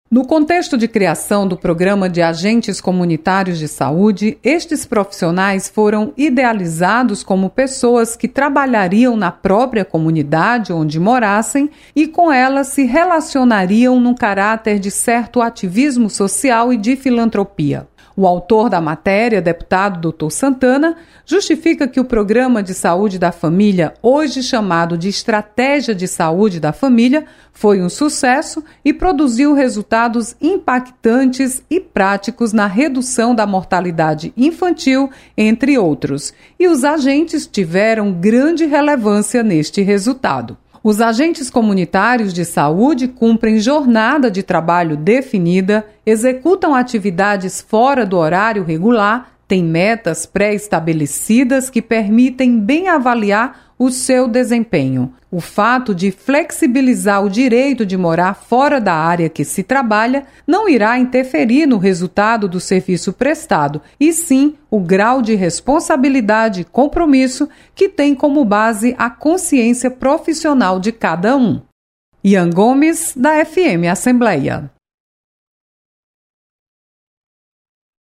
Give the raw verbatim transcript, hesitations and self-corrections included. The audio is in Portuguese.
No contexto de criação do Programa de Agentes Comunitários de Saúde, estes profissionais foram idealizados como pessoas que trabalhariam na própria comunidade onde morassem e com ela se relacionariam num caráter de certo ativismo social e de filantropia. O autor da matéria, deputado doutor Santana, justifica que o Programa de Saúde da Família, hoje chamado de Estratégia de Saúde da Família, foi um sucesso e produziu resultados impactantes e práticos na redução da mortalidade infantil, entre outros, e os agentes tiveram grande relevância neste resultado. Os agentes comunitários de saúde cumprem jornada de trabalho definida, executam atividades fora do horário regular, têm metas pré-estabelecidas que permitem bem avaliar o seu desempenho. O fato de flexibilizar o direito de morar fora da área que se trabalha não irá interferir no resultado do serviço prestado, e sim o grau de responsabilidade e compromisso que tem como base a consciência profissional de cada um. Ian Gomes, da F M Assembleia.